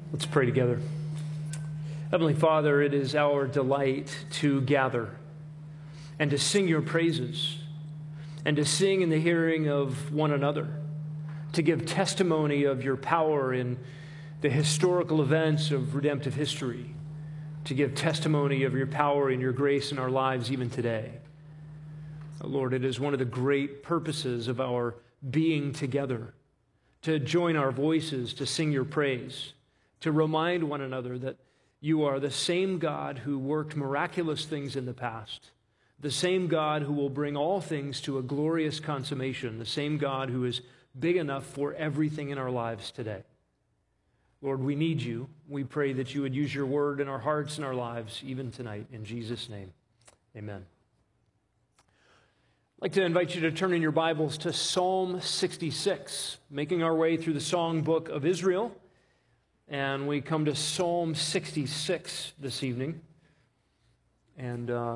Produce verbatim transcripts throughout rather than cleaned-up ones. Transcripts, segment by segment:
Let's pray together. Heavenly Father, it is our delight to gather and to sing your praises and to sing in the hearing of one another, to give testimony of your power in the historical events of redemptive history, to give testimony of your power and your grace in our lives even today. Lord, it is one of the great purposes of our being together, to join our voices to sing your praise, to remind one another that you are the same God who worked miraculous things in the past, the same God who will bring all things to a glorious consummation, the same God who is big enough for everything in our lives today. Lord, we need you. We pray that you would use your word in our hearts and our lives even tonight. In Jesus' name, amen. I'd like to invite you to turn in your Bibles to Psalm sixty-six, making our way through the song book of Israel. And we come to Psalm sixty-six this evening. And uh,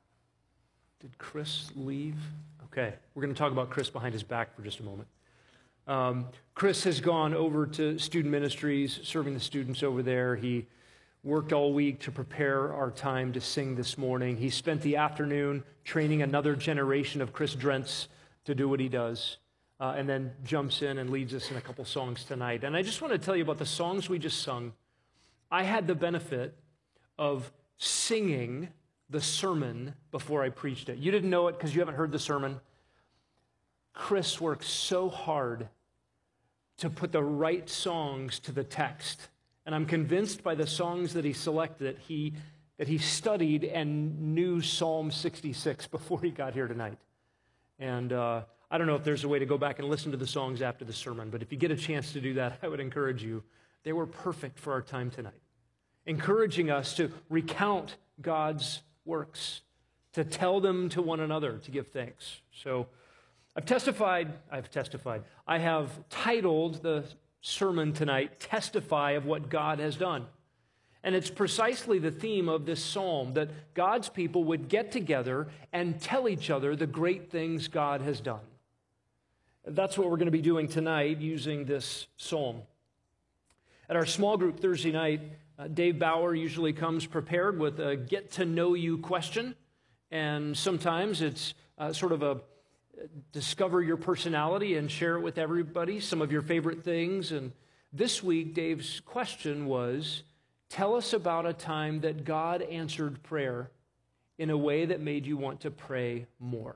did Chris leave? Okay, we're going to talk about Chris behind his back for just a moment. Um, Chris has gone over to student ministries, serving the students over there. He worked all week to prepare our time to sing this morning. He spent the afternoon training another generation of Chris Drentz to do what he does. Uh, and then jumps in and leads us in a couple songs tonight. And I just want to tell you about the songs we just sung. I had the benefit of singing the sermon before I preached it. You didn't know it because you haven't heard the sermon. Chris worked so hard to put the right songs to the text. And I'm convinced by the songs that he selected that he, that he studied and knew Psalm sixty-six before he got here tonight. And uh, I don't know if there's a way to go back and listen to the songs after the sermon, but if you get a chance to do that, I would encourage you. They were perfect for our time tonight, encouraging us to recount God's works, to tell them to one another, to give thanks. So I've testified, I've testified, I have titled the sermon tonight, Testify of What God Has Done. And it's precisely the theme of this psalm, that God's people would get together and tell each other the great things God has done. That's what we're going to be doing tonight using this psalm. At our small group Thursday night, uh, Dave Bauer usually comes prepared with a get-to-know-you question, and sometimes it's uh, sort of a discover your personality and share it with everybody, some of your favorite things. And this week, Dave's question was, tell us about a time that God answered prayer in a way that made you want to pray more.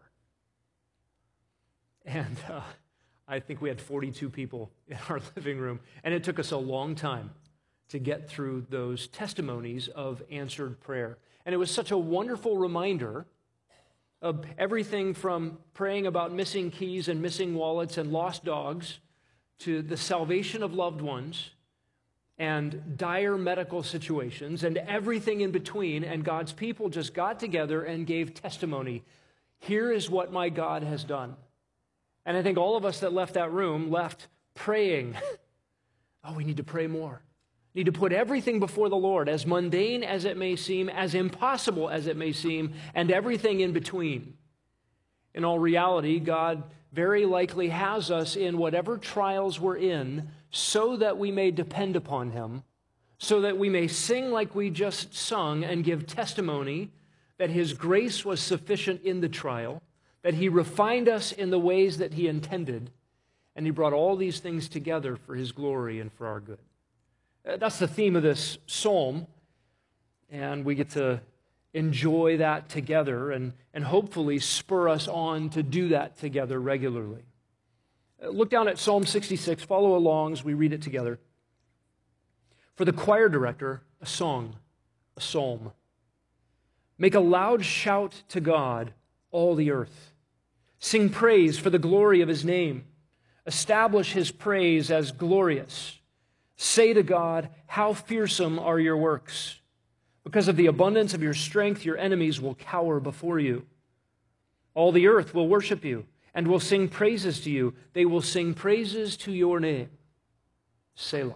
And uh, I think we had forty-two people in our living room, and it took us a long time to get through those testimonies of answered prayer. And it was such a wonderful reminder of everything from praying about missing keys and missing wallets and lost dogs to the salvation of loved ones and dire medical situations and everything in between. And God's people just got together and gave testimony. Here is what my God has done. And I think all of us that left that room left praying. Oh, we need to pray more. Need to put everything before the Lord, as mundane as it may seem, as impossible as it may seem, and everything in between. In all reality, God very likely has us in whatever trials we're in so that we may depend upon Him, so that we may sing like we just sung and give testimony that His grace was sufficient in the trial, that He refined us in the ways that He intended, and He brought all these things together for His glory and for our good. That's the theme of this psalm, and we get to enjoy that together and, and hopefully spur us on to do that together regularly. Look down at Psalm sixty-six, follow along as we read it together. For the choir director, a song, a psalm. Make a loud shout to God, all the earth. Sing praise for the glory of His name. Establish His praise as glorious. Say to God, how fearsome are your works. Because of the abundance of your strength, your enemies will cower before you. All the earth will worship you and will sing praises to you. They will sing praises to your name. Selah.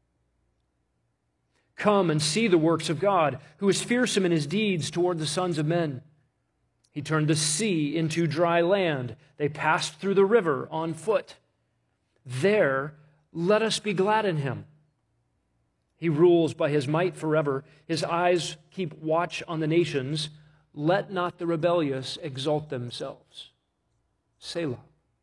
Come and see the works of God, who is fearsome in His deeds toward the sons of men. He turned the sea into dry land. They passed through the river on foot. There, let us be glad in Him. He rules by his might forever. His eyes keep watch on the nations. Let not the rebellious exalt themselves. Selah.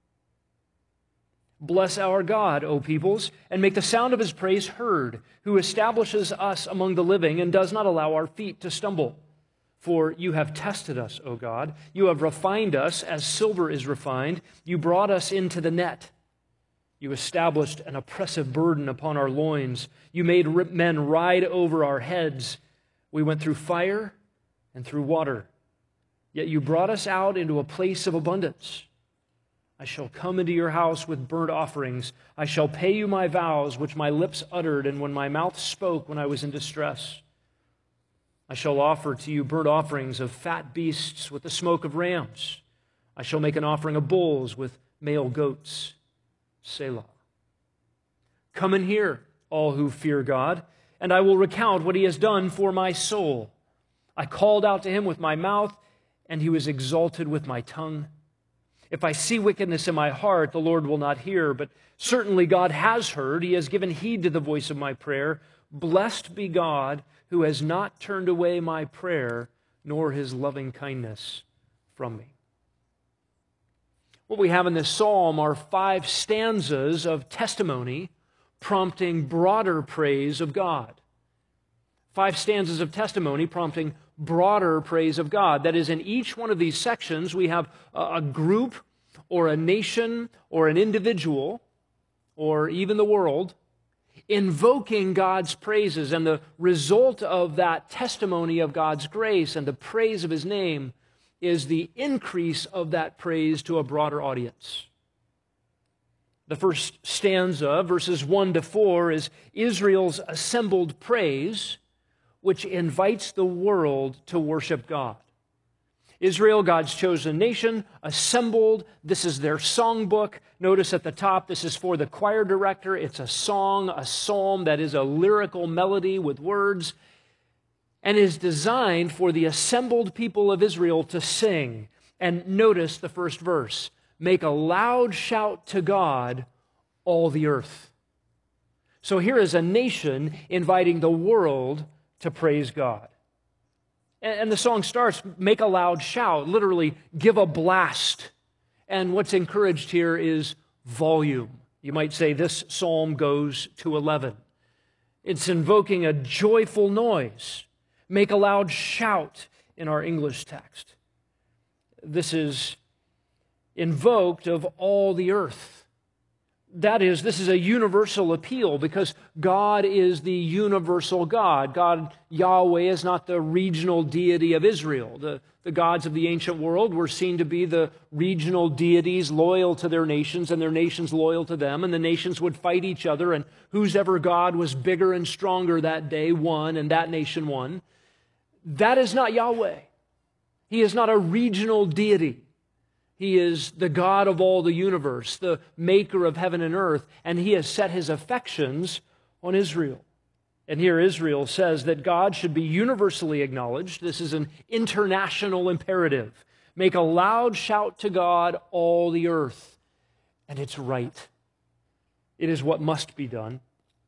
Bless our God, O peoples, and make the sound of his praise heard, who establishes us among the living and does not allow our feet to stumble. For you have tested us, O God. You have refined us as silver is refined. You brought us into the net. You established an oppressive burden upon our loins. You made men ride over our heads. We went through fire and through water. Yet you brought us out into a place of abundance. I shall come into your house with burnt offerings. I shall pay you my vows, which my lips uttered, and when my mouth spoke when I was in distress. I shall offer to you burnt offerings of fat beasts with the smoke of rams. I shall make an offering of bulls with male goats. Selah. Come and hear, all who fear God, and I will recount what he has done for my soul. I called out to him with my mouth, and he was exalted with my tongue. If I see wickedness in my heart, the Lord will not hear, but certainly God has heard. He has given heed to the voice of my prayer. Blessed be God, who has not turned away my prayer, nor his loving kindness from me. What we have in this psalm are five stanzas of testimony prompting broader praise of God. Five stanzas of testimony prompting broader praise of God. That is, in each one of these sections, we have a group or a nation or an individual or even the world invoking God's praises, and the result of that testimony of God's grace and the praise of his name is the increase of that praise to a broader audience. The first stanza, verses one to four, is Israel's assembled praise, which invites the world to worship God. Israel, God's chosen nation, assembled. This is their songbook. Notice at the top, this is for the choir director. It's a song, a psalm that is a lyrical melody with words, and is designed for the assembled people of Israel to sing. And notice the first verse, make a loud shout to God, all the earth. So here is a nation inviting the world to praise God. And the song starts, make a loud shout, literally give a blast. And what's encouraged here is volume. You might say this psalm goes to eleven. It's invoking a joyful noise. Make a loud shout in our English text. This is invoked of all the earth. That is, this is a universal appeal because God is the universal God. God, Yahweh, is not the regional deity of Israel. The, the gods of the ancient world were seen to be the regional deities loyal to their nations and their nations loyal to them, and the nations would fight each other, and whose ever God was bigger and stronger that day won, and that nation won. That is not Yahweh. He is not a regional deity. He is the God of all the universe, the maker of heaven and earth, and he has set his affections on Israel. And here Israel says that God should be universally acknowledged. This is an international imperative. Make a loud shout to God, all the earth. And it's right. It is what must be done.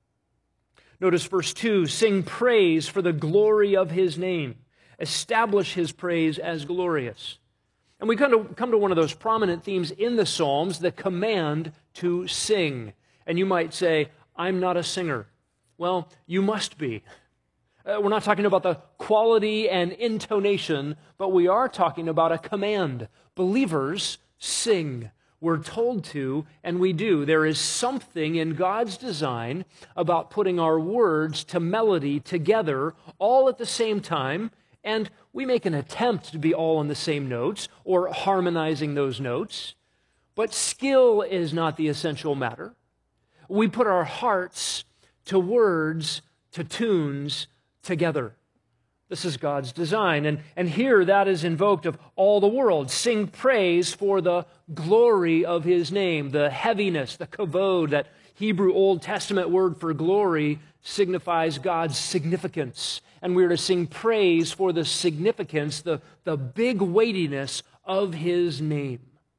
Notice verse two, sing praise for the glory of his name. Establish his praise as glorious. And we come to, come to one of those prominent themes in the Psalms, the command to sing. And you might say, I'm not a singer. Well, you must be. Uh, we're not talking about the quality and intonation, but we are talking about a command. Believers sing. We're told to, and we do. There is something in God's design about putting our words to melody together all at the same time, and we make an attempt to be all on the same notes or harmonizing those notes, but skill is not the essential matter. We put our hearts to words, to tunes together. This is God's design. And, and here that is invoked of all the world. Sing praise for the glory of his name, the heaviness, the kavod, that Hebrew Old Testament word for glory signifies God's significance. And we're to sing praise for the significance, the, the big weightiness of his name.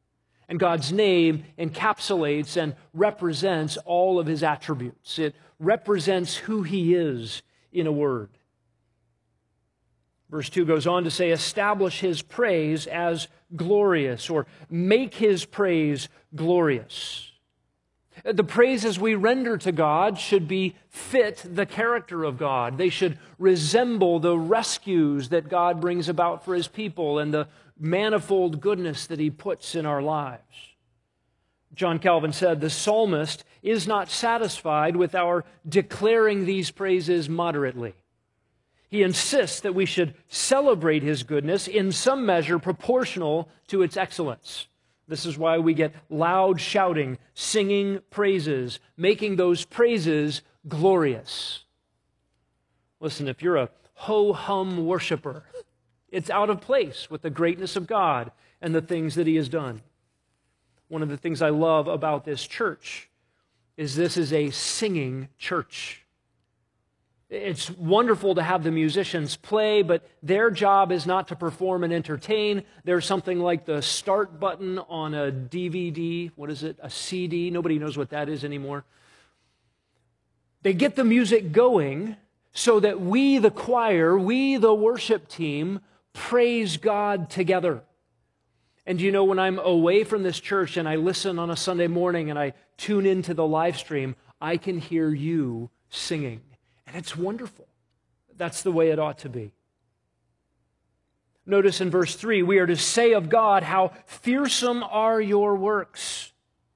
And God's name encapsulates and represents all of his attributes. It represents who he is in a word. Verse two goes on to say, establish his praise as glorious, or make his praise glorious. The praises we render to God should be fit the character of God. They should resemble the rescues that God brings about for his people and the manifold goodness that he puts in our lives. John Calvin said, the psalmist is not satisfied with our declaring these praises moderately. He insists that we should celebrate his goodness in some measure proportional to its excellence. This is why we get loud shouting, singing praises, making those praises glorious. Listen, if you're a ho-hum worshiper, it's out of place with the greatness of God and the things that he has done. One of the things I love about this church is this is a singing church. It's wonderful to have the musicians play, but their job is not to perform and entertain. There's something like the start button on a D V D. What is it? A C D? Nobody knows what that is anymore. They get the music going so that we, the choir, we, the worship team, praise God together. And you know, when I'm away from this church and I listen on a Sunday morning and I tune into the live stream, I can hear you singing. And it's wonderful. That's the way it ought to be. Notice in verse three, we are to say of God, how fearsome are your works.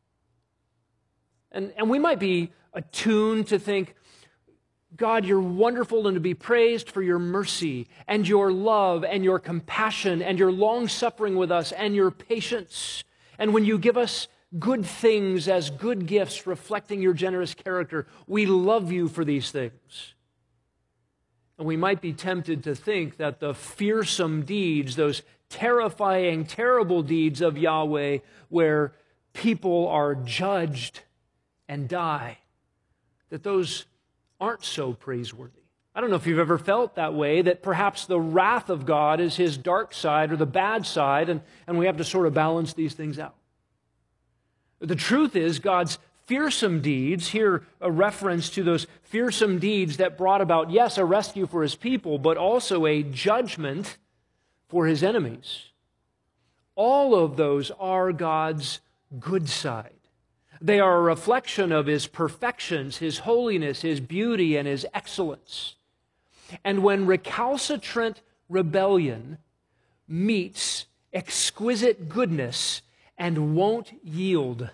And, and we might be attuned to think, God, you're wonderful and to be praised for your mercy and your love and your compassion and your long-suffering with us and your patience. And when you give us good things as good gifts reflecting your generous character, we love you for these things. And we might be tempted to think that the fearsome deeds, those terrifying, terrible deeds of Yahweh where people are judged and die, that those aren't so praiseworthy. I don't know if you've ever felt that way, that perhaps the wrath of God is his dark side or the bad side, and, and we have to sort of balance these things out. The truth is, God's fearsome deeds, here a reference to those fearsome deeds that brought about, yes, a rescue for his people, but also a judgment for his enemies. All of those are God's good side. They are a reflection of his perfections, his holiness, his beauty, and his excellence. And when recalcitrant rebellion meets exquisite goodness and won't yield,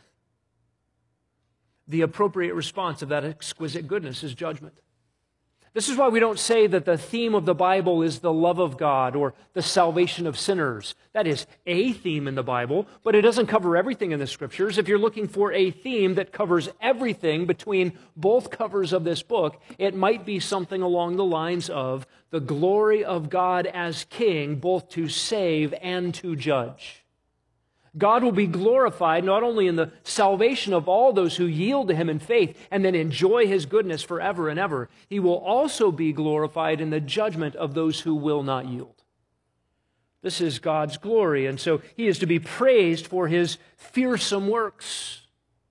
the appropriate response of that exquisite goodness is judgment. This is why we don't say that the theme of the Bible is the love of God or the salvation of sinners. That is a theme in the Bible, but it doesn't cover everything in the Scriptures. If you're looking for a theme that covers everything between both covers of this book, it might be something along the lines of the glory of God as King, both to save and to judge. God will be glorified not only in the salvation of all those who yield to him in faith and then enjoy his goodness forever and ever. He will also be glorified in the judgment of those who will not yield. This is God's glory, and so he is to be praised for his fearsome works.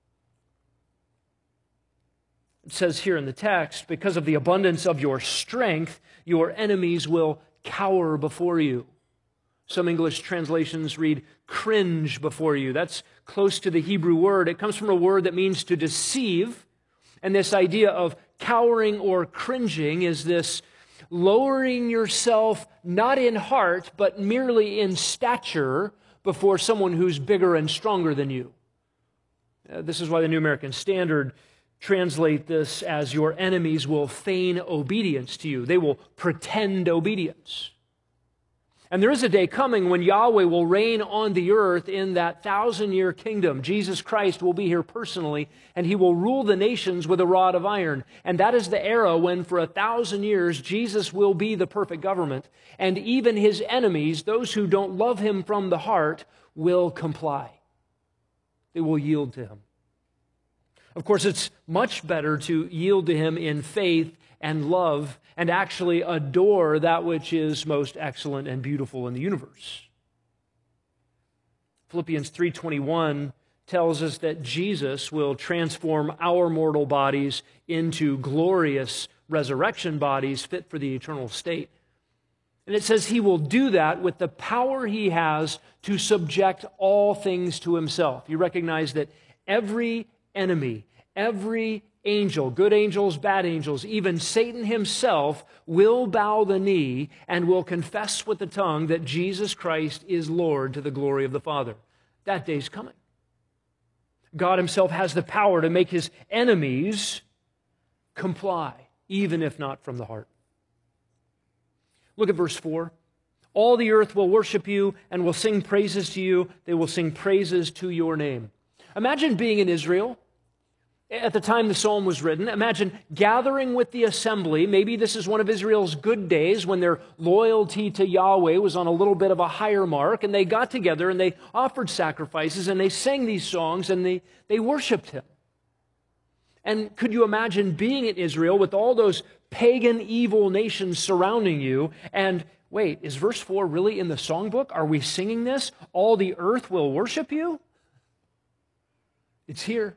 It says here in the text, because of the abundance of your strength, your enemies will cower before you. Some English translations read, cringe before you. That's close to the Hebrew word. It comes from a word that means to deceive. And this idea of cowering or cringing is this lowering yourself not in heart, but merely in stature before someone who's bigger and stronger than you. Uh, this is why the New American Standard translate this as your enemies will feign obedience to you. They will pretend obedience. And there is a day coming when Yahweh will reign on the earth in that thousand-year kingdom. Jesus Christ will be here personally, and he will rule the nations with a rod of iron. And that is the era when for a thousand years Jesus will be the perfect government. And even his enemies, those who don't love him from the heart, will comply. They will yield to him. Of course, it's much better to yield to him in faith and love and actually adore that which is most excellent and beautiful in the universe. Philippians three twenty-one tells us that Jesus will transform our mortal bodies into glorious resurrection bodies fit for the eternal state. And it says he will do that with the power he has to subject all things to himself. You recognize that every enemy, every angel, good angels, bad angels, even Satan himself will bow the knee and will confess with the tongue that Jesus Christ is Lord to the glory of the Father. That day's coming. God himself has the power to make his enemies comply, even if not from the heart. Look at verse four. All the earth will worship you and will sing praises to you. They will sing praises to your name. Imagine being in Israel at the time the psalm was written. Imagine gathering with the assembly. Maybe this is one of Israel's good days when their loyalty to Yahweh was on a little bit of a higher mark, and they got together and they offered sacrifices and they sang these songs and they, they worshiped him. And could you imagine being in Israel with all those pagan, evil nations surrounding you? And wait, is verse four really in the songbook? Are we singing this? All the earth will worship you? It's here.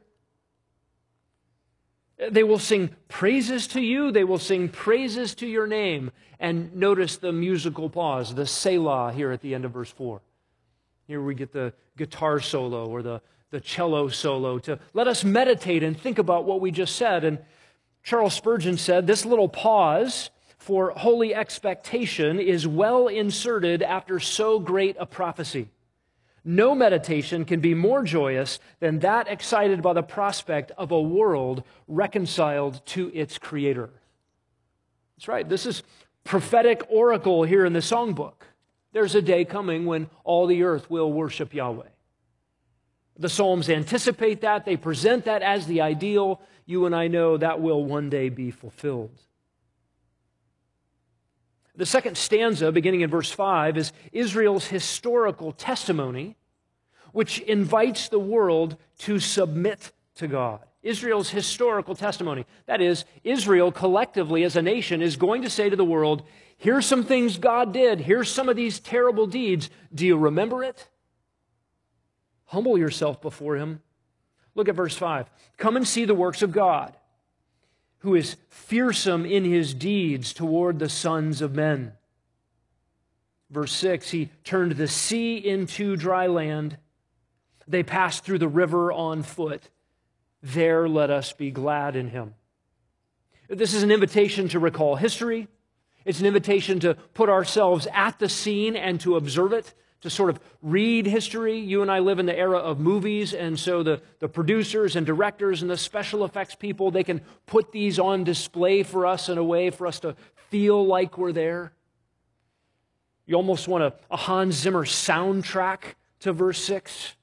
They will sing praises to you. They will sing praises to your name. And notice the musical pause, the Selah here at the end of verse four. Here we get the guitar solo or the, the cello solo to let us meditate and think about what we just said. And Charles Spurgeon said, this little pause for holy expectation is well inserted after so great a prophecy. No meditation can be more joyous than that excited by the prospect of a world reconciled to its Creator. That's right. This is prophetic oracle here in the songbook. There's a day coming when all the earth will worship Yahweh. The Psalms anticipate that. They present that as the ideal. You and I know that will one day be fulfilled. The second stanza, beginning in verse five, is Israel's historical testimony, which invites the world to submit to God. Israel's historical testimony. That is, Israel collectively as a nation is going to say to the world, here's some things God did. Here's some of these terrible deeds. Do you remember it? Humble yourself before him. Look at verse five. Come and see the works of God, who is fearsome in his deeds toward the sons of men. Verse six, he turned the sea into dry land. They passed through the river on foot. There let us be glad in him. This is an invitation to recall history. It's an invitation to put ourselves at the scene and to observe it, to sort of read history. You and I live in the era of movies, and so the, the producers and directors and the special effects people, they can put these on display for us in a way for us to feel like we're there. You almost want a, a Hans Zimmer soundtrack to verse six.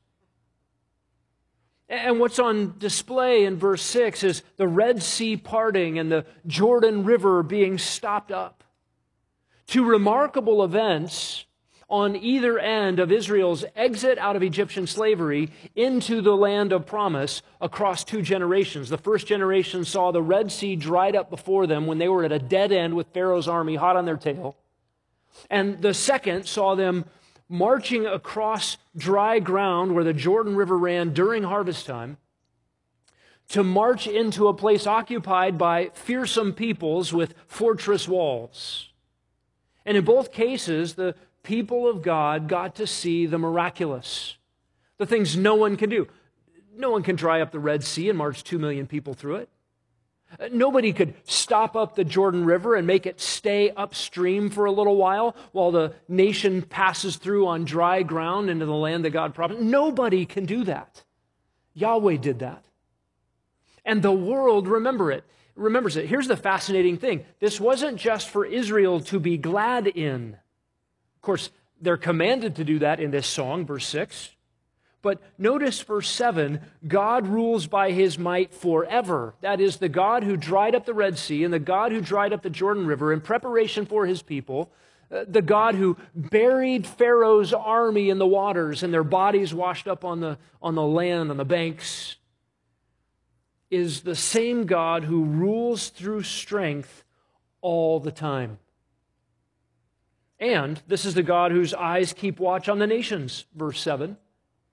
And what's on display in verse six is the Red Sea parting and the Jordan River being stopped up. Two remarkable events on either end of Israel's exit out of Egyptian slavery into the land of promise across two generations. The first generation saw the Red Sea dried up before them when they were at a dead end with Pharaoh's army hot on their tail. And the second saw them marching across dry ground where the Jordan River ran during harvest time to march into a place occupied by fearsome peoples with fortress walls. And in both cases, the people of God got to see the miraculous, the things no one can do. No one can dry up the Red Sea and march two million people through it. Nobody could stop up the Jordan River and make it stay upstream for a little while while the nation passes through on dry ground into the land that God promised. Nobody can do that. Yahweh did that. And the world, remember it, remembers it. Here's the fascinating thing. This wasn't just for Israel to be glad in. Of course, they're commanded to do that in this song, verse six. But notice verse seven, God rules by his might forever. That is, the God who dried up the Red Sea and the God who dried up the Jordan River in preparation for his people, uh, the God who buried Pharaoh's army in the waters and their bodies washed up on the, on the land, on the banks, is the same God who rules through strength all the time. And this is the God whose eyes keep watch on the nations, verse seven.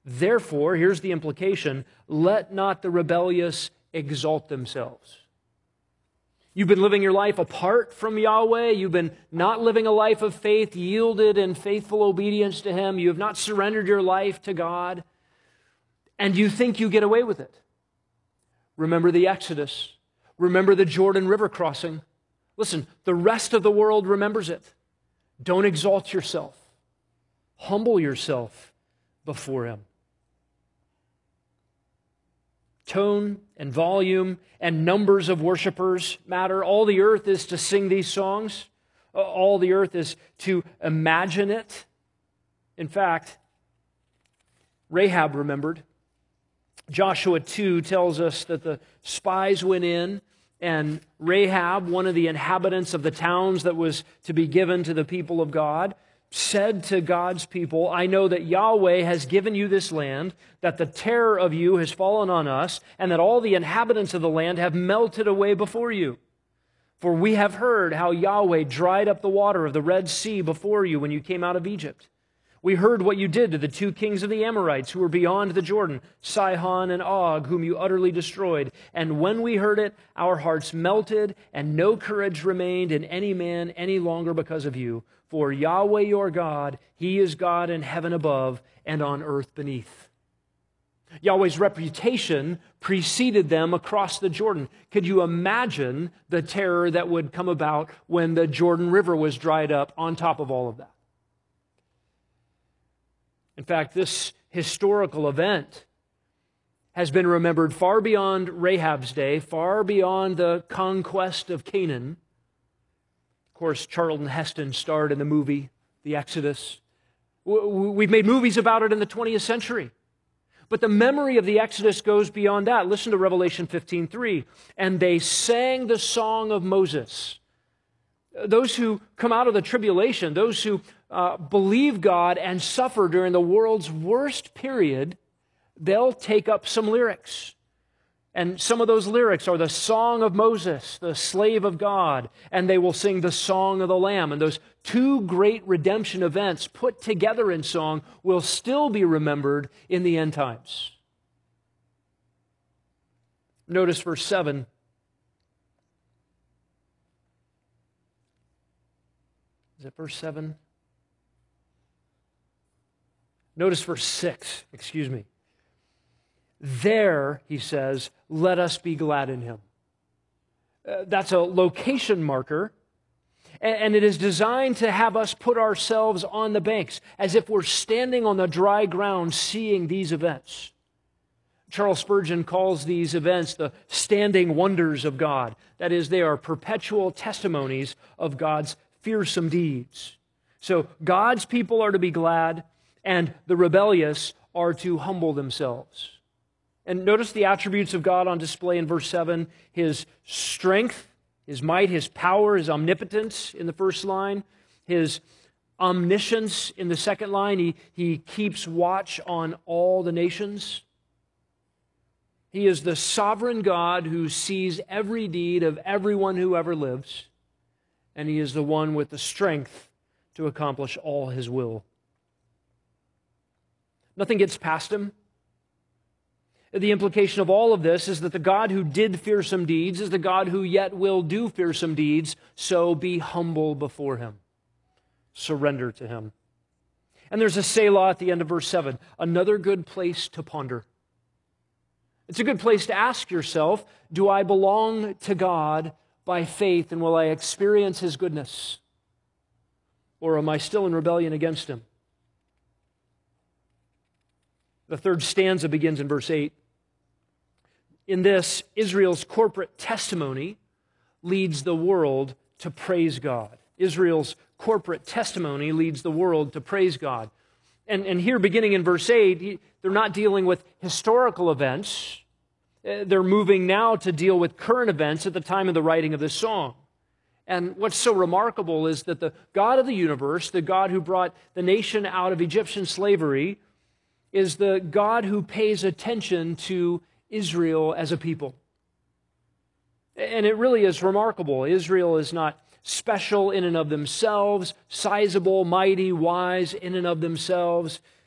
Therefore, here's the implication, let not the rebellious exalt themselves. You've been living your life apart from Yahweh. You've been not living a life of faith, yielded in faithful obedience to Him. You have not surrendered your life to God, and you think you get away with it. Remember the Exodus. Remember the Jordan River crossing. Listen, the rest of the world remembers it. Don't exalt yourself. Humble yourself before Him. Tone and volume and numbers of worshipers matter. All the earth is to sing these songs. All the earth is to imagine it. In fact, Rahab remembered. Joshua two tells us that the spies went in, and Rahab, one of the inhabitants of the towns that was to be given to the people of God, said to God's people, I know that Yahweh has given you this land, that the terror of you has fallen on us, and that all the inhabitants of the land have melted away before you. For we have heard how Yahweh dried up the water of the Red Sea before you when you came out of Egypt. We heard what you did to the two kings of the Amorites who were beyond the Jordan, Sihon and Og, whom you utterly destroyed. And when we heard it, our hearts melted, and no courage remained in any man any longer because of you. For Yahweh your God, He is God in heaven above and on earth beneath. Yahweh's reputation preceded them across the Jordan. Could you imagine the terror that would come about when the Jordan River was dried up on top of all of that? In fact, this historical event has been remembered far beyond Rahab's day, far beyond the conquest of Canaan. Of course, Charlton Heston starred in the movie, The Exodus. We've made movies about it in the twentieth century. But the memory of the Exodus goes beyond that. Listen to Revelation fifteen three. And they sang the song of Moses. Those who come out of the tribulation, those who uh, believe God and suffer during the world's worst period, they'll take up some lyrics. And some of those lyrics are the song of Moses, the slave of God, and they will sing the song of the Lamb. And those two great redemption events put together in song will still be remembered in the end times. Notice verse seven. Is it verse seven? Notice verse six, excuse me. There, he says, let us be glad in Him. Uh, that's a location marker, and, and it is designed to have us put ourselves on the banks, as if we're standing on the dry ground seeing these events. Charles Spurgeon calls these events the standing wonders of God. That is, they are perpetual testimonies of God's fearsome deeds. So God's people are to be glad, and the rebellious are to humble themselves. And notice the attributes of God on display in verse seven. His strength, His might, His power, His omnipotence in the first line. His omniscience in the second line. He, he keeps watch on all the nations. He is the sovereign God who sees every deed of everyone who ever lives. And He is the one with the strength to accomplish all His will. Nothing gets past Him. The implication of all of this is that the God who did fearsome deeds is the God who yet will do fearsome deeds, so be humble before Him. Surrender to Him. And there's a Selah at the end of verse seven, another good place to ponder. It's a good place to ask yourself, do I belong to God by faith, and will I experience His goodness? Or am I still in rebellion against Him? The third stanza begins in verse eight. In this, Israel's corporate testimony leads the world to praise God. Israel's corporate testimony leads the world to praise God. And, and here, beginning in verse eight, they're not dealing with historical events. They're moving now to deal with current events at the time of the writing of this song. And what's so remarkable is that the God of the universe, the God who brought the nation out of Egyptian slavery, is the God who pays attention to Israel as a people. And it really is remarkable. Israel is not special in and of themselves, sizable, mighty, wise in and of themselves.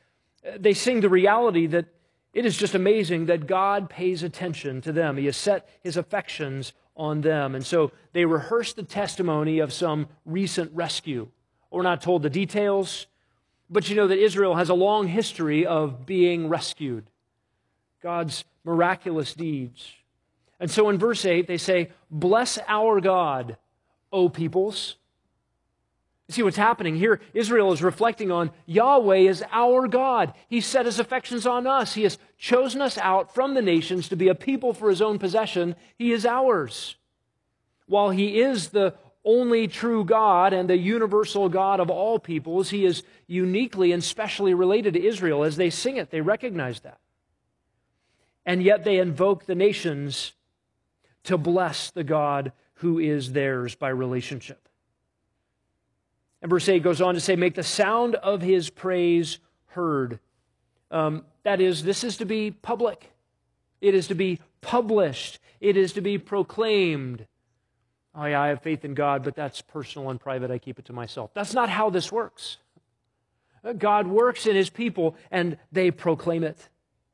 They sing the reality that it is just amazing that God pays attention to them. He has set his affections on them. And so they rehearse the testimony of some recent rescue. We're not told the details, but you know that Israel has a long history of being rescued. God's miraculous deeds. And so in verse eight, they say, "Bless our God, O peoples." You see what's happening here? Israel is reflecting on Yahweh is our God. He set his affections on us. He has chosen us out from the nations to be a people for his own possession. He is ours. While he is the only true God and the universal God of all peoples, he is uniquely and specially related to Israel. As they sing it, they recognize that. And yet they invoke the nations to bless the God who is theirs by relationship. And verse eight goes on to say, "Make the sound of his praise heard." Um, that is, this is to be public. It is to be published. It is to be proclaimed. Oh yeah, I have faith in God, but that's personal and private. I keep it to myself. That's not how this works. God works in his people, and they proclaim it.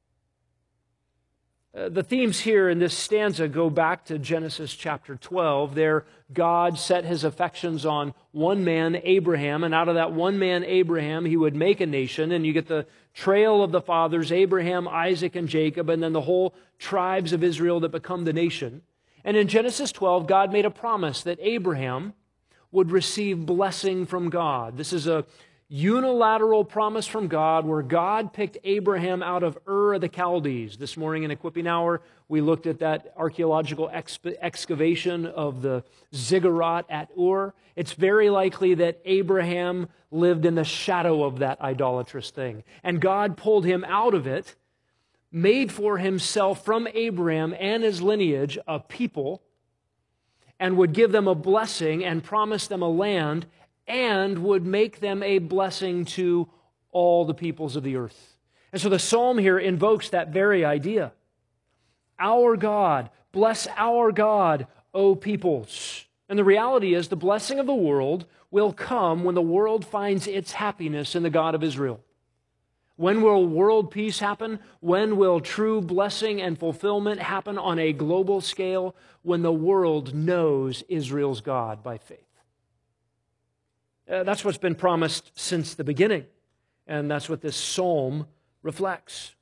Uh, the themes here in this stanza go back to Genesis chapter twelve. There, God set his affections on one man, Abraham, and out of that one man, Abraham, he would make a nation, and you get the trail of the fathers, Abraham, Isaac, and Jacob, and then the whole tribes of Israel that become the nation. And in Genesis twelve, God made a promise that Abraham would receive blessing from God. This is a unilateral promise from God where God picked Abraham out of Ur of the Chaldees. This morning in Equipping Hour, we looked at that archaeological exp- excavation of the ziggurat at Ur. It's very likely that Abraham lived in the shadow of that idolatrous thing. And God pulled him out of it, made for himself from Abraham and his lineage a people, and would give them a blessing and promise them a land, and would make them a blessing to all the peoples of the earth. And so the psalm here invokes that very idea. Our God, bless our God, O peoples. And the reality is the blessing of the world will come when the world finds its happiness in the God of Israel. When will world peace happen? When will true blessing and fulfillment happen on a global scale? When the world knows Israel's God by faith. Uh, that's what's been promised since the beginning, and that's what this psalm reflects.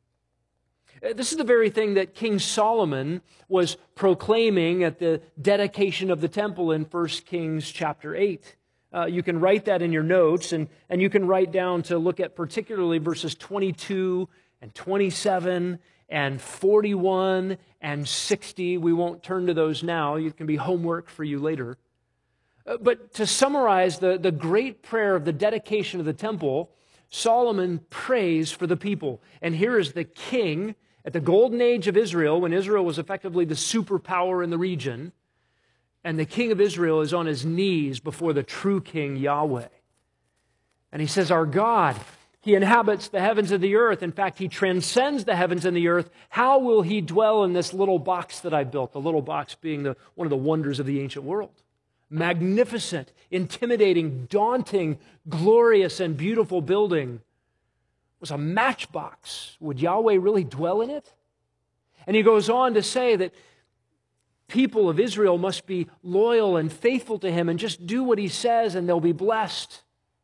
Uh, this is the very thing that King Solomon was proclaiming at the dedication of the temple in First Kings chapter eight. Uh, you can write that in your notes, and, and you can write down to look at particularly verses twenty-two and twenty-seven and forty-one and sixty. We won't turn to those now. It can be homework for you later. But to summarize the, the great prayer of the dedication of the temple, Solomon prays for the people. And here is the king at the golden age of Israel, when Israel was effectively the superpower in the region. And the king of Israel is on his knees before the true king, Yahweh. And he says, our God, he inhabits the heavens and the earth. In fact, he transcends the heavens and the earth. How will he dwell in this little box that I built? The little box being the, one of the wonders of the ancient world. Magnificent, intimidating, daunting, glorious, and beautiful building. It was a matchbox. Would Yahweh really dwell in it? And he goes on to say that people of Israel must be loyal and faithful to him and just do what he says and they'll be blessed.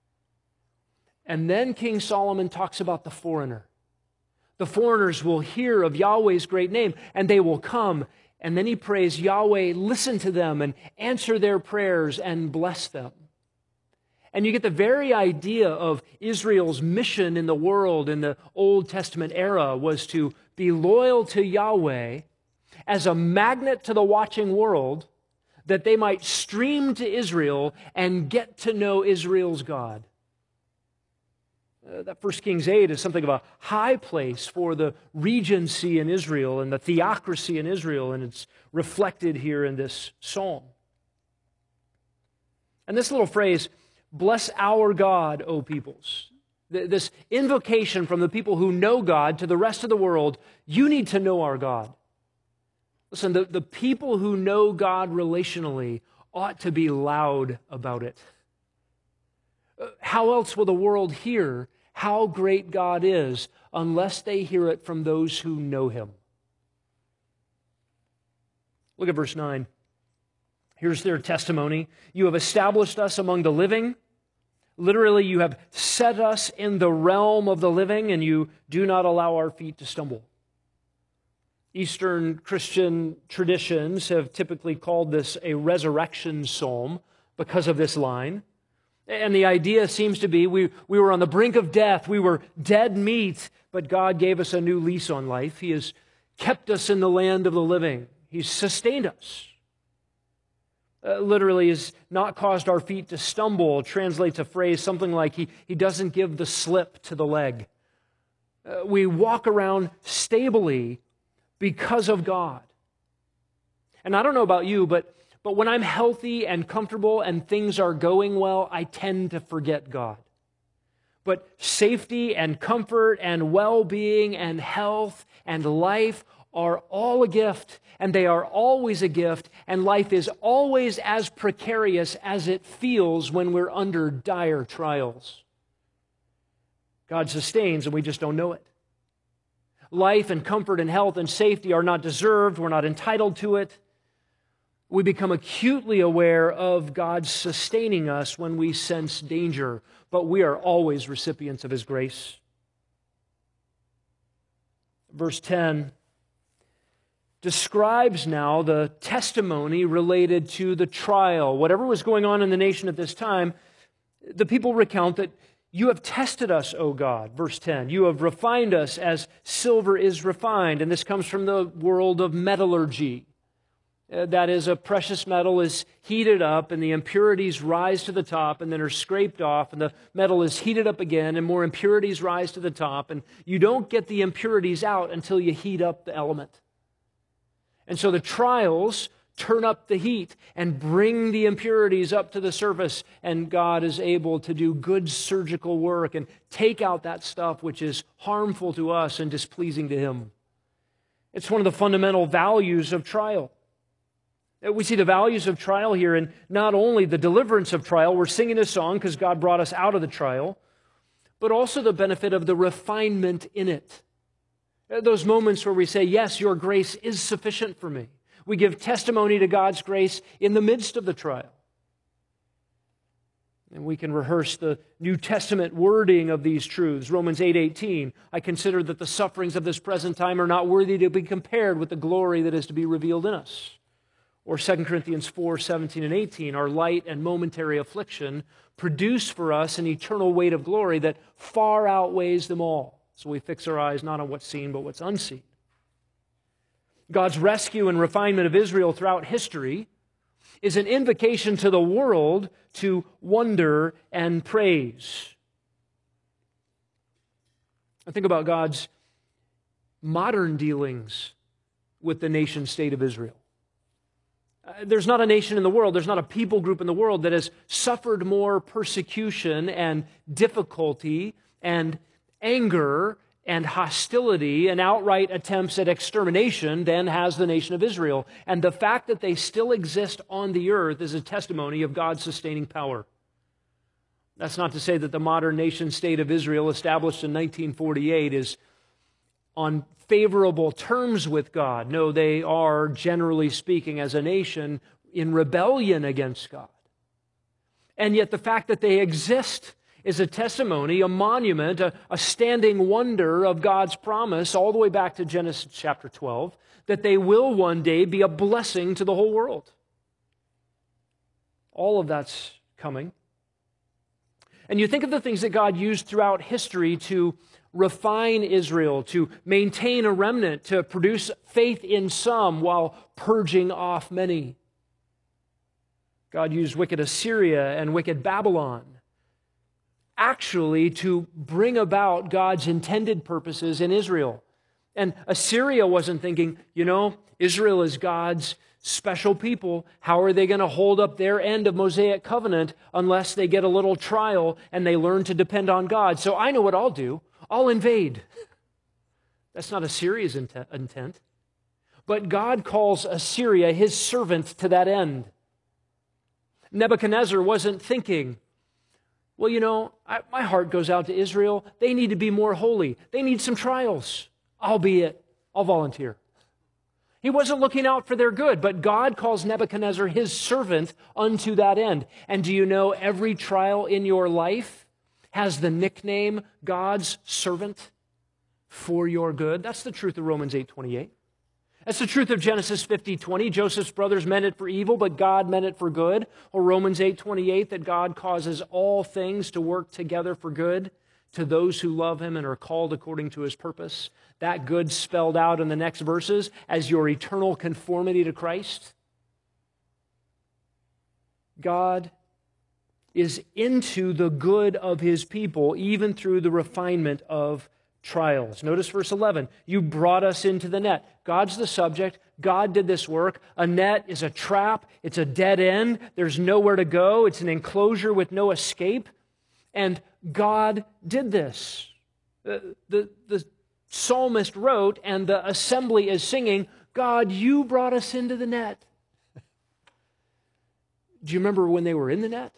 And then King Solomon talks about the foreigner. The foreigners will hear of Yahweh's great name and they will come. And then he prays, Yahweh, listen to them and answer their prayers and bless them. And you get the very idea of Israel's mission in the world in the Old Testament era was to be loyal to Yahweh as a magnet to the watching world, that they might stream to Israel and get to know Israel's God. Uh, that First Kings eight is something of a high place for the regency in Israel and the theocracy in Israel, and it's reflected here in this psalm. And this little phrase, bless our God, O peoples, th- this invocation from the people who know God to the rest of the world, you need to know our God. Listen, the, the people who know God relationally ought to be loud about it. How else will the world hear how great God is unless they hear it from those who know Him. Look at verse nine. Here's their testimony. You have established us among the living. Literally, you have set us in the realm of the living, and you do not allow our feet to stumble. Eastern Christian traditions have typically called this a resurrection psalm because of this line. And the idea seems to be we, we were on the brink of death. We were dead meat, but God gave us a new lease on life. He has kept us in the land of the living. He's sustained us. Uh, literally has not caused our feet to stumble. Translates a phrase something like he, he doesn't give the slip to the leg. Uh, we walk around stably because of God. And I don't know about you, but, but when I'm healthy and comfortable and things are going well, I tend to forget God. But safety and comfort and well-being and health and life are all a gift, and they are always a gift, and life is always as precarious as it feels when we're under dire trials. God sustains, and we just don't know it. Life and comfort and health and safety are not deserved. We're not entitled to it. We become acutely aware of God sustaining us when we sense danger, but we are always recipients of His grace. Verse ten describes now the testimony related to the trial. Whatever was going on in the nation at this time, the people recount that you have tested us, O God. Verse ten, you have refined us as silver is refined. And this comes from the world of metallurgy. Uh, that is, a precious metal is heated up and the impurities rise to the top and then are scraped off, and the metal is heated up again and more impurities rise to the top, and you don't get the impurities out until you heat up the element. And so the trials turn up the heat and bring the impurities up to the surface, and God is able to do good surgical work and take out that stuff which is harmful to us and displeasing to Him. It's one of the fundamental values of trial. We see the values of trial here in not only the deliverance of trial, we're singing a song because God brought us out of the trial, but also the benefit of the refinement in it. Those moments where we say, yes, your grace is sufficient for me. We give testimony to God's grace in the midst of the trial. And we can rehearse the New Testament wording of these truths. Romans eight eighteen, I consider that the sufferings of this present time are not worthy to be compared with the glory that is to be revealed in us. Or Second Corinthians four seventeen and eighteen, our light and momentary affliction produce for us an eternal weight of glory that far outweighs them all. So we fix our eyes not on what's seen, but what's unseen. God's rescue and refinement of Israel throughout history is an invocation to the world to wonder and praise. I think about God's modern dealings with the nation-state of Israel. Uh, there's not a nation in the world, there's not a people group in the world that has suffered more persecution and difficulty and anger and hostility and outright attempts at extermination than has the nation of Israel. And the fact that they still exist on the earth is a testimony of God's sustaining power. That's not to say that the modern nation-state of Israel, established in nineteen forty-eight, is on favorable terms with God. No, they are, generally speaking, as a nation, in rebellion against God. And yet the fact that they exist is a testimony, a monument, a, a standing wonder of God's promise all the way back to Genesis chapter twelve, that they will one day be a blessing to the whole world. All of that's coming. And you think of the things that God used throughout history to refine Israel, to maintain a remnant, to produce faith in some while purging off many. God used wicked Assyria and wicked Babylon actually to bring about God's intended purposes in Israel. And Assyria wasn't thinking, you know, Israel is God's special people. How are they going to hold up their end of Mosaic covenant unless they get a little trial and they learn to depend on God? So I know what I'll do. I'll invade. That's not Assyria's intent. But God calls Assyria His servant to that end. Nebuchadnezzar wasn't thinking, Well, you know, I, my heart goes out to Israel. They need to be more holy. They need some trials. I'll be it. I'll volunteer. He wasn't looking out for their good, but God calls Nebuchadnezzar his servant unto that end. And do you know every trial in your life has the nickname God's servant for your good? That's the truth of Romans eight twenty-eight. That's the truth of Genesis fifty twenty. Joseph's brothers meant it for evil, but God meant it for good. Or Romans eight twenty-eight, that God causes all things to work together for good to those who love Him and are called according to His purpose. That good spelled out in the next verses as your eternal conformity to Christ. God is into the good of His people, even through the refinement of trials. Notice verse eleven. You brought us into the net. God's the subject. God did this work. A net is a trap. It's a dead end. There's nowhere to go. It's an enclosure with no escape. And God did this. The, the, the psalmist wrote, and the assembly is singing, God, you brought us into the net. Do you remember when they were in the net?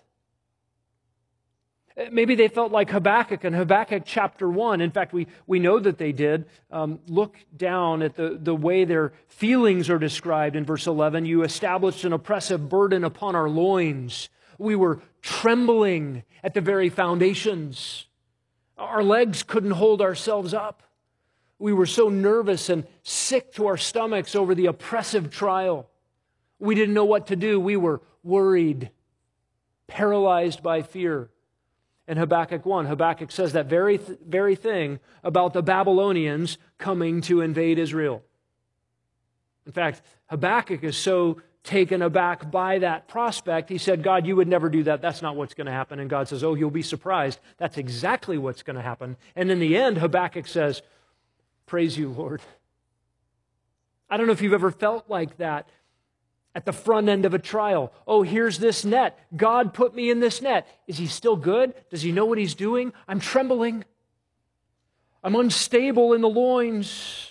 Maybe they felt like Habakkuk in Habakkuk chapter one. In fact, we, we know that they did. Um, look down at the, the way their feelings are described in verse eleven. You established an oppressive burden upon our loins. We were trembling at the very foundations. Our legs couldn't hold ourselves up. We were so nervous and sick to our stomachs over the oppressive trial. We didn't know what to do. We were worried, paralyzed by fear. In Habakkuk one, Habakkuk says that very, th- very thing about the Babylonians coming to invade Israel. In fact, Habakkuk is so taken aback by that prospect, he said, God, you would never do that. That's not what's going to happen. And God says, oh, you'll be surprised. That's exactly what's going to happen. And in the end, Habakkuk says, praise you, Lord. I don't know if you've ever felt like that at the front end of a trial. Oh, here's this net. God put me in this net. Is He still good? Does He know what He's doing? I'm trembling. I'm unstable in the loins.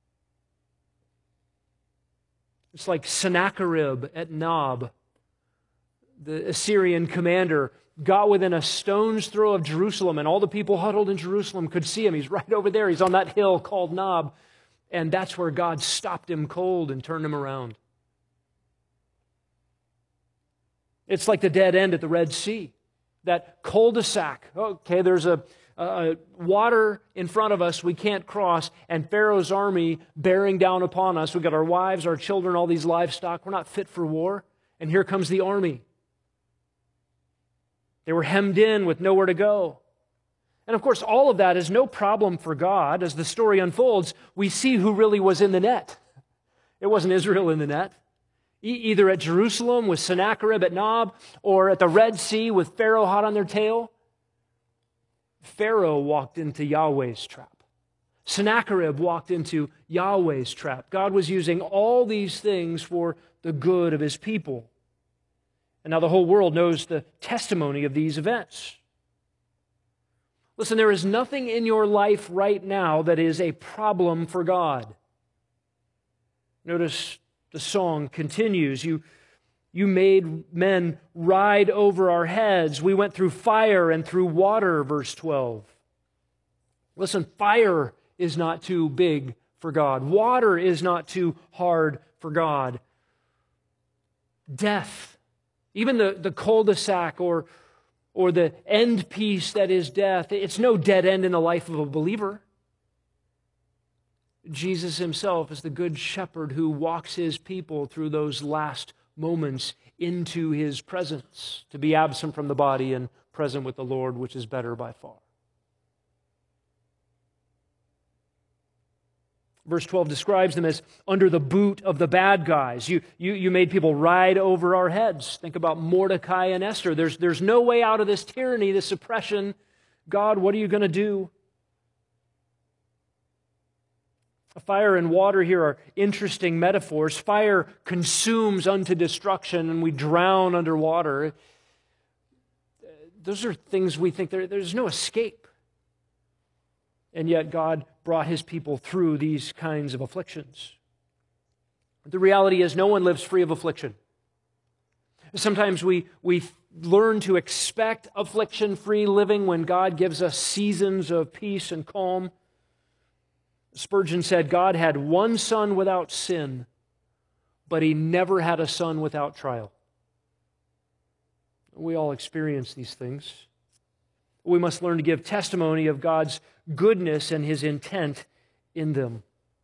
It's like Sennacherib at Nob. The Assyrian commander got within a stone's throw of Jerusalem, and all the people huddled in Jerusalem could see him. He's right over there. He's on that hill called Nob. And that's where God stopped him cold and turned him around. It's like the dead end at the Red Sea, that cul-de-sac. Okay, there's a, a water in front of us we can't cross, and Pharaoh's army bearing down upon us. We've got our wives, our children, all these livestock. We're not fit for war. And here comes the army. They were hemmed in with nowhere to go. And of course, all of that is no problem for God. As the story unfolds, we see who really was in the net. It wasn't Israel in the net. Either at Jerusalem with Sennacherib at Nob, or at the Red Sea with Pharaoh hot on their tail. Pharaoh walked into Yahweh's trap. Sennacherib walked into Yahweh's trap. God was using all these things for the good of His people. And now the whole world knows the testimony of these events. Listen, there is nothing in your life right now that is a problem for God. Notice the song continues. You, you made men ride over our heads. We went through fire and through water, verse twelve. Listen, fire is not too big for God. Water is not too hard for God. Death, even the, the cul-de-sac or, or the end piece that is death, it's no dead end in the life of a believer. Jesus Himself is the good shepherd who walks His people through those last moments into His presence, to be absent from the body and present with the Lord, which is better by far. Verse twelve describes them as under the boot of the bad guys. You, you, you made people ride over our heads. Think about Mordecai and Esther. There's, there's no way out of this tyranny, this oppression. God, what are you going to do? Fire and water here are interesting metaphors. Fire consumes unto destruction, and we drown underwater. Those are things we think there, there's no escape. And yet God brought His people through these kinds of afflictions. The reality is no one lives free of affliction. Sometimes we, we learn to expect affliction-free living when God gives us seasons of peace and calm. Spurgeon said, God had one son without sin, but he never had a son without trial. We all experience these things. We must learn to give testimony of God's goodness and His intent in them.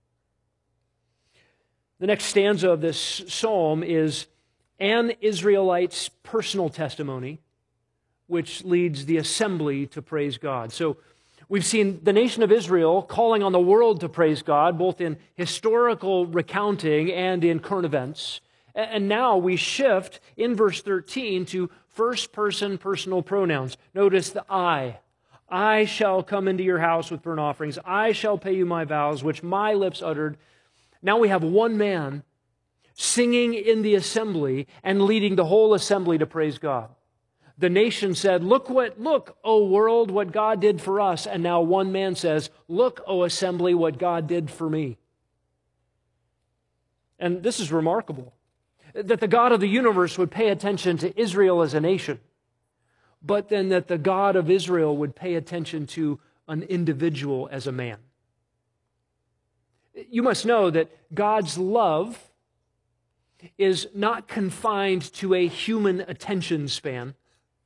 The next stanza of this psalm is an Israelite's personal testimony, which leads the assembly to praise God. So we've seen the nation of Israel calling on the world to praise God, both in historical recounting and in current events. And now we shift in verse thirteen to first-person personal pronouns. Notice the I. I shall come into your house with burnt offerings. I shall pay you my vows, which my lips uttered. Now we have one man singing in the assembly and leading the whole assembly to praise God. The nation said, look, what, look, O world, what God did for us. And now one man says, look, O assembly, what God did for me. And this is remarkable, that the God of the universe would pay attention to Israel as a nation, but then that the God of Israel would pay attention to an individual as a man. You must know that God's love is not confined to a human attention span.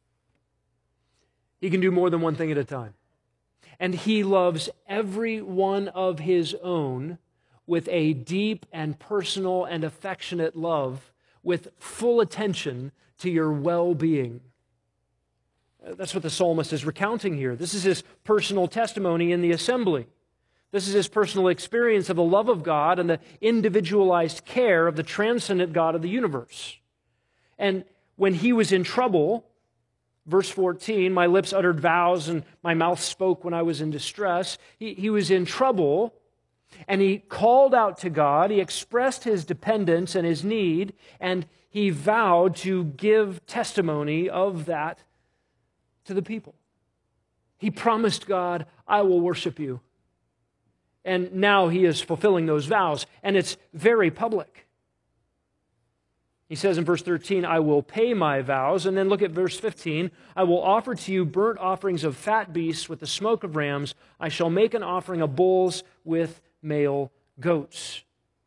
He can do more than one thing at a time. And He loves every one of His own with a deep and personal and affectionate love, with full attention to your well-being. That's what the psalmist is recounting here. This is his personal testimony in the assembly. This is his personal experience of the love of God and the individualized care of the transcendent God of the universe. And when he was in trouble, verse fourteen, my lips uttered vows and my mouth spoke when I was in distress. He, he was in trouble, and he called out to God. He expressed his dependence and his need, and he vowed to give testimony of that to the people. He promised God, I will worship you. And now he is fulfilling those vows, and it's very public. He says in verse thirteen, I will pay my vows. And then look at verse fifteen. I will offer to you burnt offerings of fat beasts with the smoke of rams. I shall make an offering of bulls with male goats.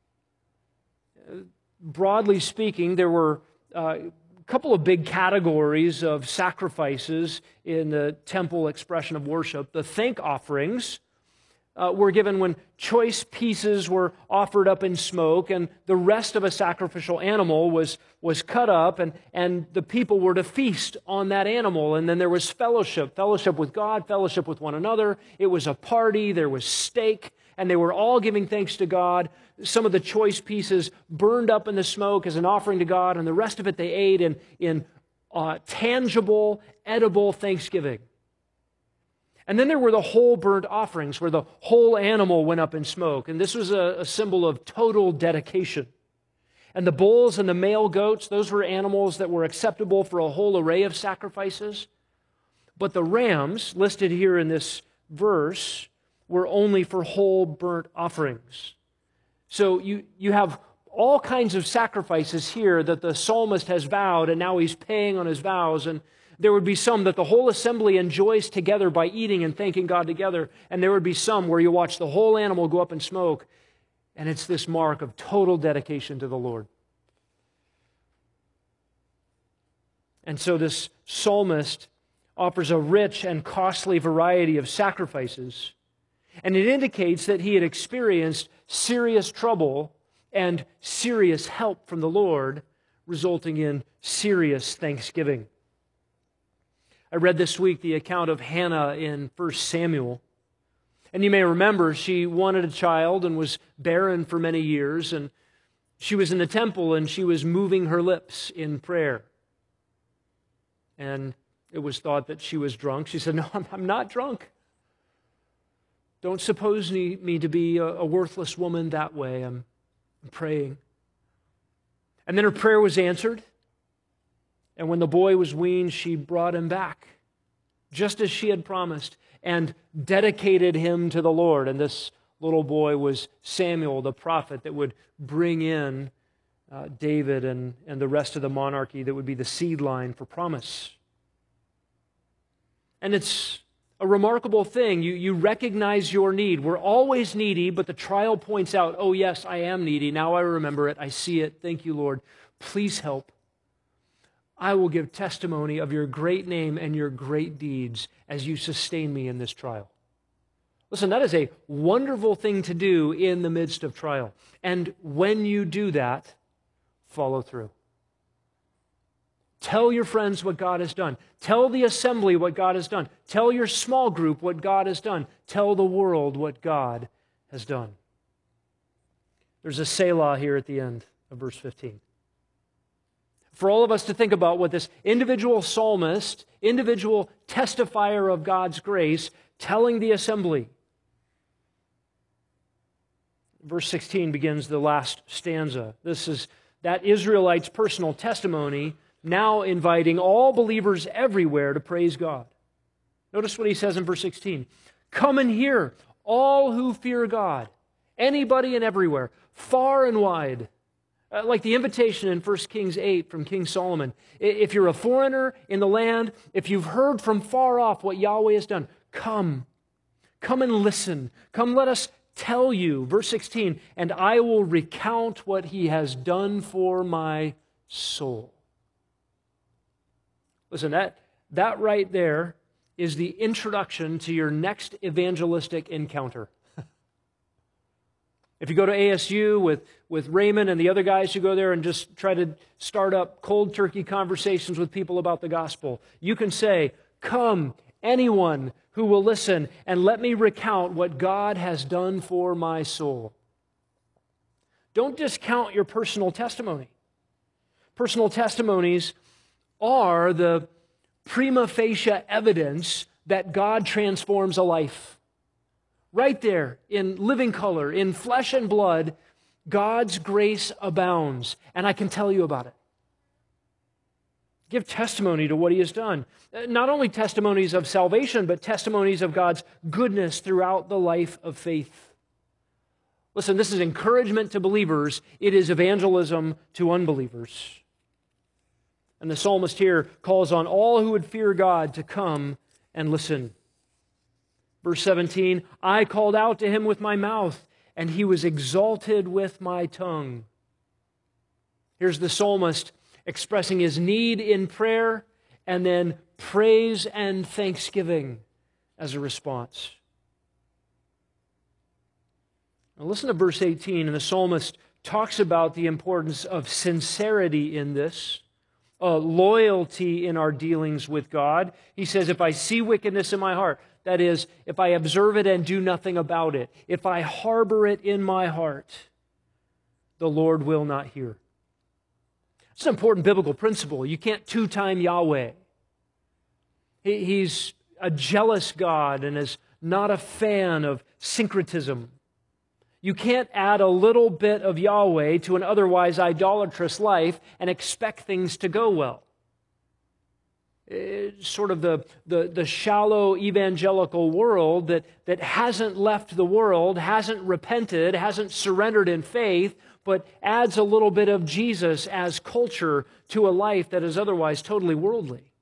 Broadly speaking, there were uh, a couple of big categories of sacrifices in the temple expression of worship. The thank offerings Uh, were given when choice pieces were offered up in smoke, and the rest of a sacrificial animal was, was cut up, and, and the people were to feast on that animal. And then there was fellowship, fellowship with God, fellowship with one another. It was a party, there was steak, and they were all giving thanks to God. Some of the choice pieces burned up in the smoke as an offering to God, and the rest of it they ate in, in uh, tangible, edible thanksgiving. And then there were the whole burnt offerings, where the whole animal went up in smoke. And this was a, a symbol of total dedication. And the bulls and the male goats, those were animals that were acceptable for a whole array of sacrifices. But the rams, listed here in this verse, were only for whole burnt offerings. So you, you have all kinds of sacrifices here that the psalmist has vowed, and now he's paying on his vows. And there would be some that the whole assembly enjoys together by eating and thanking God together. And there would be some where you watch the whole animal go up in smoke, and it's this mark of total dedication to the Lord. And so this psalmist offers a rich and costly variety of sacrifices, and it indicates that he had experienced serious trouble and serious help from the Lord, resulting in serious thanksgiving. I read this week the account of Hannah in First Samuel. And you may remember she wanted a child and was barren for many years. And she was in the temple and she was moving her lips in prayer. And it was thought that she was drunk. She said, no, I'm, I'm not drunk. Don't suppose me, me to be a, a worthless woman that way. I'm, I'm praying. And then her prayer was answered. And when the boy was weaned, she brought him back, just as she had promised, and dedicated him to the Lord. And this little boy was Samuel, the prophet, that would bring in uh, David and, and the rest of the monarchy that would be the seed line for promise. And it's a remarkable thing. You, you recognize your need. We're always needy, but the trial points out, oh yes, I am needy. Now I remember it. I see it. Thank you, Lord. Please help. I will give testimony of your great name and your great deeds as you sustain me in this trial. Listen, that is a wonderful thing to do in the midst of trial. And when you do that, follow through. Tell your friends what God has done. Tell the assembly what God has done. Tell your small group what God has done. Tell the world what God has done. There's a Selah here at the end of verse fifteen. For all of us to think about what this individual psalmist, individual testifier of God's grace, telling the assembly. Verse sixteen begins the last stanza. This is that Israelite's personal testimony, now inviting all believers everywhere to praise God. Notice what he says in verse sixteen. Come and hear, all who fear God, anybody and everywhere, far and wide. Uh, like the invitation in First Kings eight from King Solomon. If you're a foreigner in the land, if you've heard from far off what Yahweh has done, come. Come and listen. Come, let us tell you. Verse sixteen, and I will recount what he has done for my soul. Listen, that, that right there is the introduction to your next evangelistic encounter. If you go to A S U with, with Raymond and the other guys who go there and just try to start up cold turkey conversations with people about the gospel, you can say, come, anyone who will listen, and let me recount what God has done for my soul. Don't discount your personal testimony. Personal testimonies are the prima facie evidence that God transforms a life. Right there, in living color, in flesh and blood, God's grace abounds, and I can tell you about it. Give testimony to what he has done. Not only testimonies of salvation, but testimonies of God's goodness throughout the life of faith. Listen, this is encouragement to believers. It is evangelism to unbelievers. And the psalmist here calls on all who would fear God to come and listen. Verse seventeen, I called out to him with my mouth, and he was exalted with my tongue. Here's the psalmist expressing his need in prayer, and then praise and thanksgiving as a response. Now listen to verse eighteen, and the psalmist talks about the importance of sincerity in this, uh, loyalty in our dealings with God. He says, if I see wickedness in my heart, that is, if I observe it and do nothing about it, if I harbor it in my heart, the Lord will not hear. It's an important biblical principle. You can't two-time Yahweh. He's a jealous God and is not a fan of syncretism. You can't add a little bit of Yahweh to an otherwise idolatrous life and expect things to go well. It's sort of the, the, the shallow evangelical world that, that hasn't left the world, hasn't repented, hasn't surrendered in faith, but adds a little bit of Jesus as culture to a life that is otherwise totally worldly.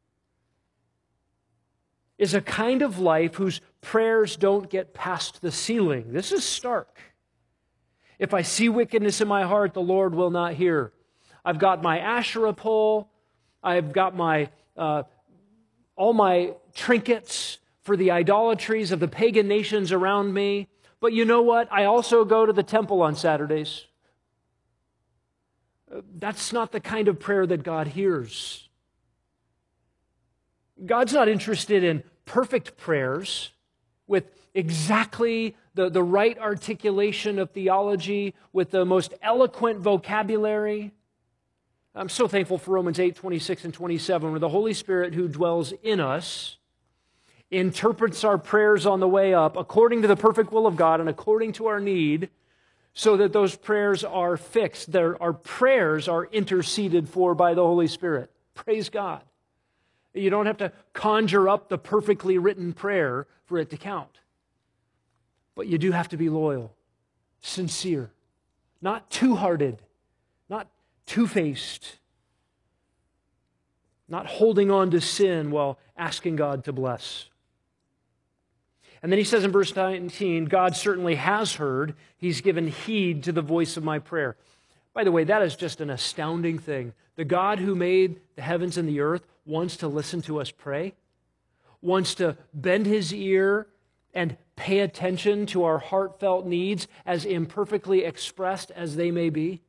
Is a kind of life whose prayers don't get past the ceiling. This is stark. If I see wickedness in my heart, the Lord will not hear. I've got my Asherah pole. I've got my uh, all my trinkets for the idolatries of the pagan nations around me. But you know what? I also go to the temple on Saturdays. That's not the kind of prayer that God hears. God's not interested in perfect prayers with exactly the, the right articulation of theology, with the most eloquent vocabulary. I'm so thankful for Romans eight, twenty-six and twenty-seven, where the Holy Spirit who dwells in us interprets our prayers on the way up according to the perfect will of God and according to our need, so that those prayers are fixed. There, our prayers are interceded for by the Holy Spirit. Praise God. You don't have to conjure up the perfectly written prayer for it to count. But you do have to be loyal, sincere, not two-hearted, not two-faced, not holding on to sin while asking God to bless. And then he says in verse nineteen, God certainly has heard. He's given heed to the voice of my prayer. By the way, that is just an astounding thing. The God who made the heavens and the earth wants to listen to us pray, wants to bend his ear and pay attention to our heartfelt needs, as imperfectly expressed as they may be.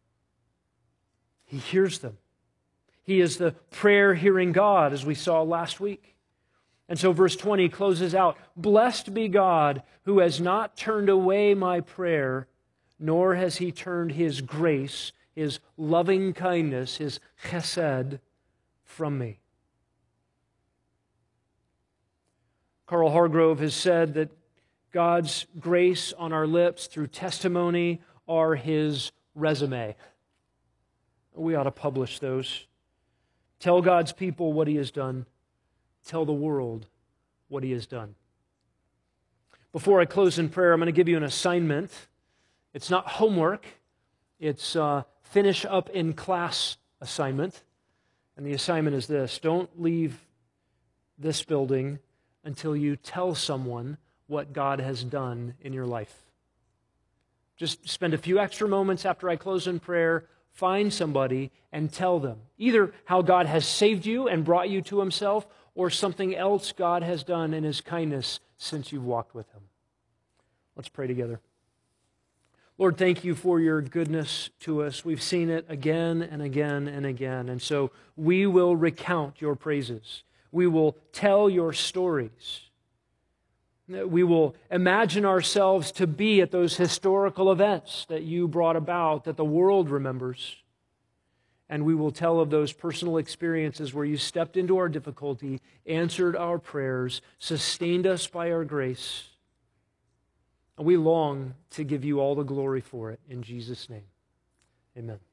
He hears them. He is the prayer-hearing God, as we saw last week. And so verse twenty closes out, "Blessed be God who has not turned away my prayer, nor has he turned his grace, his loving kindness, his chesed from me." Carl Hargrove has said that God's grace on our lips through testimony are his resume. We ought to publish those. Tell God's people what he has done. Tell the world what he has done. Before I close in prayer, I'm going to give you an assignment. It's not homework. It's a finish up in class assignment. And the assignment is this: don't leave this building until you tell someone what God has done in your life. Just spend a few extra moments after I close in prayer, find somebody and tell them either how God has saved you and brought you to himself, or something else God has done in his kindness since you've walked with him. Let's pray together. Lord, thank you for your goodness to us. We've seen it again and again and again, and so we will recount your praises. We will tell your stories. We will imagine ourselves to be at those historical events that you brought about, that the world remembers. And we will tell of those personal experiences where you stepped into our difficulty, answered our prayers, sustained us by our grace. And we long to give you all the glory for it. In Jesus' name, amen.